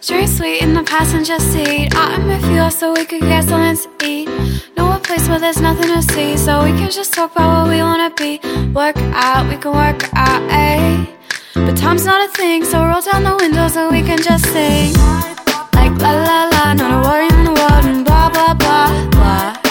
Drink sweet in the passenger seat. I'm with you so we could get something to eat. Know a place where there's nothing to see, so we can just talk about what we wanna be. Work out, we can work out, eh? But time's not a thing, so roll down the window so we can just sing. Like la la la, not a worry in the world and blah blah blah blah.